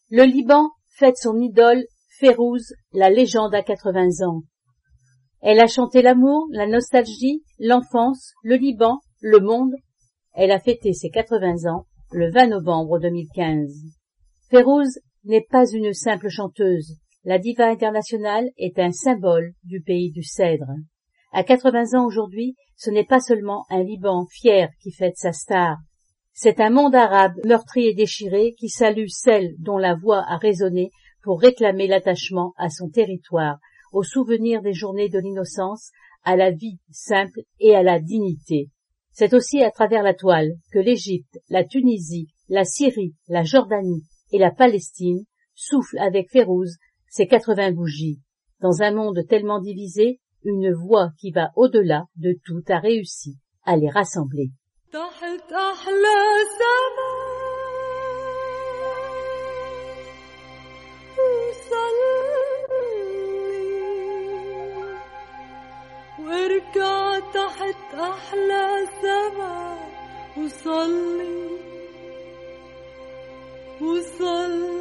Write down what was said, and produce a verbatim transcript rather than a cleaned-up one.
Le Liban fête son idole, Férouz, la légende à quatre-vingts ans. Elle a chanté l'amour, la nostalgie, l'enfance, le Liban, le monde. Elle a fêté ses quatre-vingts ans le vingt novembre deux mille quinze. Férouz n'est pas une simple chanteuse. La diva internationale est un symbole du pays du cèdre. À quatre-vingts ans aujourd'hui, ce n'est pas seulement un Liban fier qui fête sa star. C'est un monde arabe meurtri et déchiré qui salue celle dont la voix a résonné pour réclamer l'attachement à son territoire, au souvenir des journées de l'innocence, à la vie simple et à la dignité. C'est aussi à travers la toile que l'Égypte, la Tunisie, la Syrie, la Jordanie et la Palestine soufflent avec Férouz ses quatre-vingts bougies. Dans un monde tellement divisé, une voix qui va au-delà de tout a réussi à les rassembler. تحت أحلى سما وصلي واركع تحت أحلى سما وصلي وصلي